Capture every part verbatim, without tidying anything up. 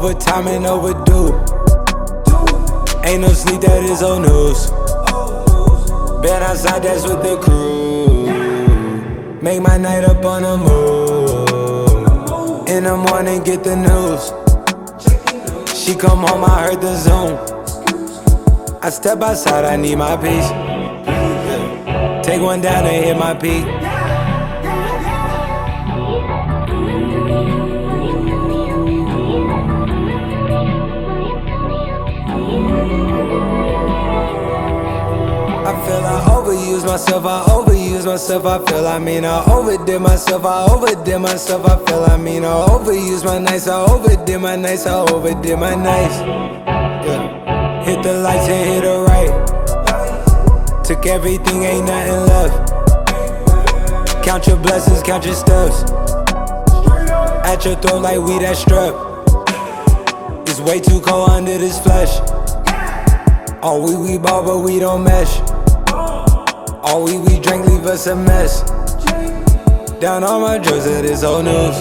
overtime and overdue. Ain't no sleep, that is old news. Been outside, that's with the crew. Make my night up on the move. In the morning, get the news. She come home, I heard the Zoom. I step outside, I need my peace. Take one down and hit my peak. I feel I overuse myself, I overuse myself. I feel I mean I overdid myself, I overdid myself. I feel I mean I overuse my nights, I overdid my nights, I overdid my nights. Yeah. Hit the lights and hit the right. Took everything, ain't nothing left. Count your blessings, count your steps. At your throat like we that strep. It's way too cold under this flesh. All we we ball but we don't mesh. All we we drink leave us a mess. Down on my drugs, it is old news.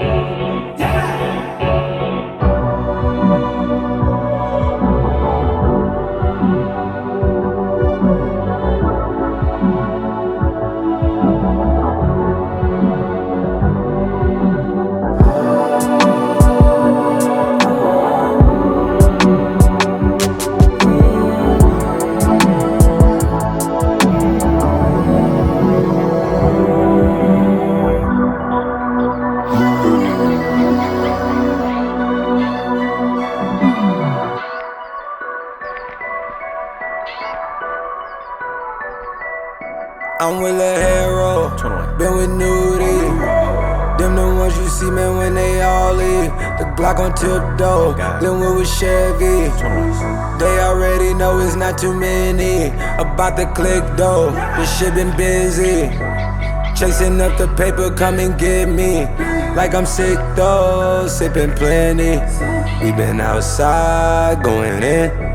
I'm with a hero, been with Nudie. Them the ones you see, man, when they all leave. The Glock on tiptoe, then we with Chevy. They already know it's not too many. About the click though, this shit been busy. Chasing up the paper, come and get me. Like I'm sick though, sipping plenty. We been outside, going in.